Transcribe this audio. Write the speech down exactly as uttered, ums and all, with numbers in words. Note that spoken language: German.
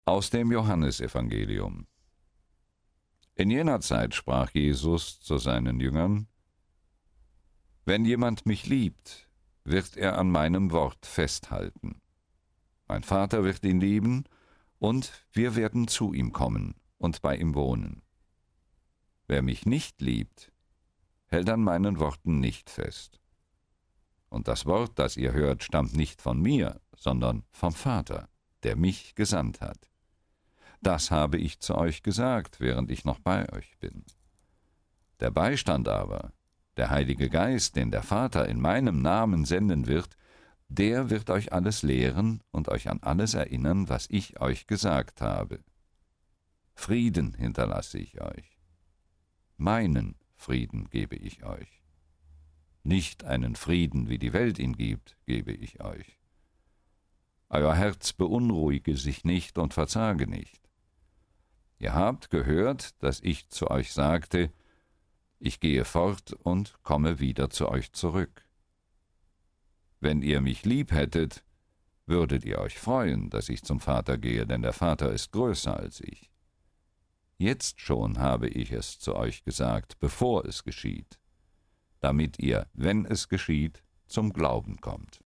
Aus dem Johannesevangelium. In jener Zeit sprach Jesus zu seinen Jüngern: Wenn jemand mich liebt, wird er an meinem Wort festhalten. Mein Vater wird ihn lieben, und wir werden zu ihm kommen und bei ihm wohnen. Wer mich nicht liebt, hält an meinen Worten nicht fest. Und das Wort, das ihr hört, stammt nicht von mir, sondern vom Vater, der mich gesandt hat. Das habe ich zu euch gesagt, während ich noch bei euch bin. Der Beistand aber, der Heilige Geist, den der Vater in meinem Namen senden wird, der wird euch alles lehren und euch an alles erinnern, was ich euch gesagt habe. Frieden hinterlasse ich euch. Meinen Frieden gebe ich euch. Nicht einen Frieden, wie die Welt ihn gibt, gebe ich euch. Euer Herz beunruhige sich nicht und verzage nicht. Ihr habt gehört, dass ich zu euch sagte, ich gehe fort und komme wieder zu euch zurück. Wenn ihr mich lieb hättet, würdet ihr euch freuen, dass ich zum Vater gehe, denn der Vater ist größer als ich. Jetzt schon habe ich es zu euch gesagt, bevor es geschieht, damit ihr, wenn es geschieht, zum Glauben kommt.